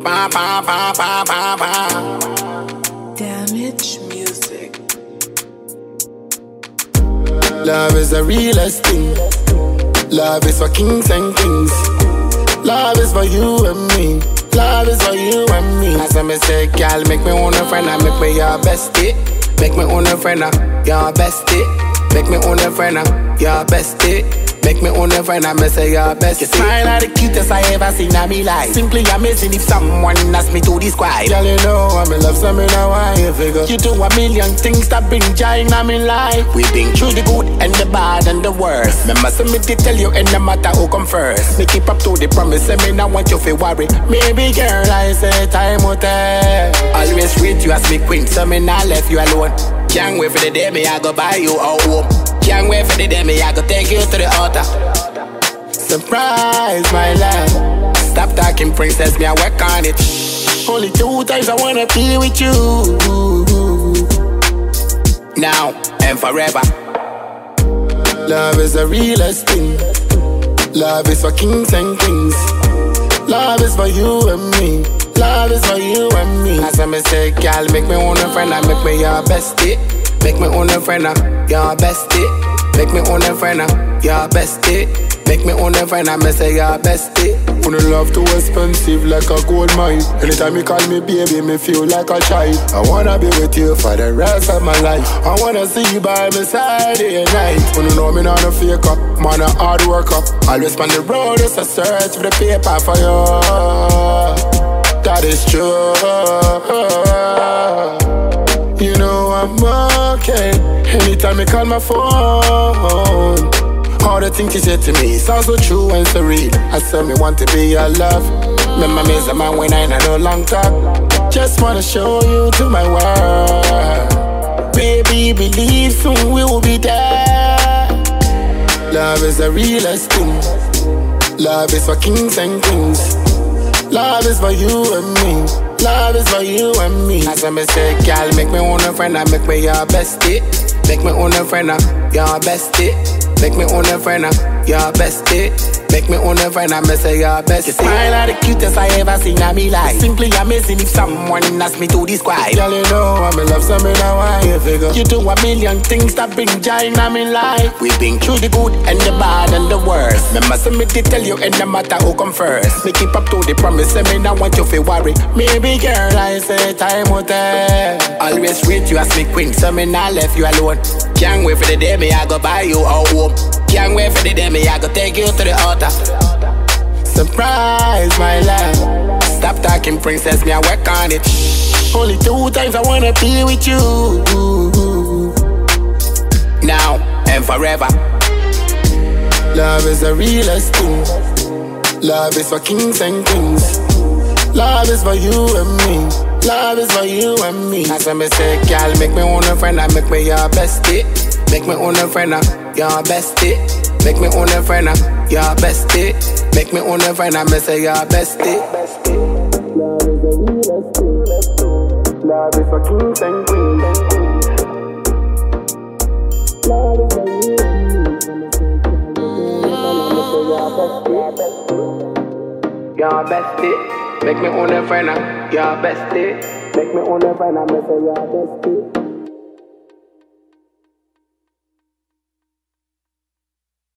Pa pa pa pa pa pa. Damage music. Love is the realest thing. Love is for kings and queens. Love is for you and me. Love is for you and me. As I say, girl, make me own a friend and make me your bestie. Make me own a friend and your bestie. Make me own a friend and your bestie. Make me own a friend and me say your bestie. Your smile are the cutest I ever seen in my life. Simply amazing if someone asked me to describe. Girl, you know I'm in love, so me know why you figure. You do a million things that bring joy in my life. We've been through the good and the bad and the worst. Remember, so me to tell you, and no matter who come first. Me keep up to the promise, and me not want you to worry. Maybe girl, I say time will tell. Always treat you as me queen, so me not left you alone. Can't wait for the day me I go buy you a home. Can't wait for the day me I go take you to the altar. Surprise, my love. Stop talking, princess, me I work on it. Only 2 times I wanna be with you. Now and forever. Love is the realest thing. Love is for kings and queens. Love is for you and me. Love is for you and me. As I say, girl, make me own a friend and make me your bestie. Make me own a friend and your bestie. Make me own a friend and your bestie. Make me own a friend and me say your bestie. Wanna love too expensive like a gold mine. Anytime you call me baby, me feel like a child. I wanna be with you for the rest of my life. I wanna see you by my side day and night. Wanna know me not a faker, man a hard worker. Always on the road just a search for the paper for you. That is true. You know I'm okay. Anytime you call my phone, all the things you said to me sound so true and so real. I said me want to be your love. Remember me as a man when I no long talk. Just wanna show you to my world. Baby, believe soon we will be there. Love is the realest thing. Love is for kings and queens. Love is for you and me. Love is for you and me. As I say, girl, make me own a friend and make me your bestie. Make me own a friend and your bestie. Make me own a friend and your bestie. Make me own a friend and me say your bestie. Your smile are the cutest I ever seen in my life. Simply amazing if someone asked me to describe. Girl, you know I'm in love, so me know why you figure. You do a million things that bring joy in my life. We've been through the good and the bad and the worst. Remember, so me to tell you, and no matter who come first. Me keep up to the promise, and me not want you to worry. Maybe girl, I say time will tell. Always treat you as me queen, so me not left you alone. Can't wait for the day me I go buy you a home. Can't wait for the day me I go take you to the altar. Surprise, my love. Stop talking, princess, me I work on it. Only 2 times I wanna be with you. Now and forever. Love is the realest thing. Love is for kings and queens. Love is for you and me. Love is for you and me. As I say, girl, make me own a friend and make me your bestie. Make me own a friend and your bestie. Make me own a friend and your bestie. Make me own a friend and me say your bestie. Love is the realest thing. Love is for kings and queens. Love is for you and me. Your bestie. Make me own a friend and your bestie. Make me own a friend and me say your bestie.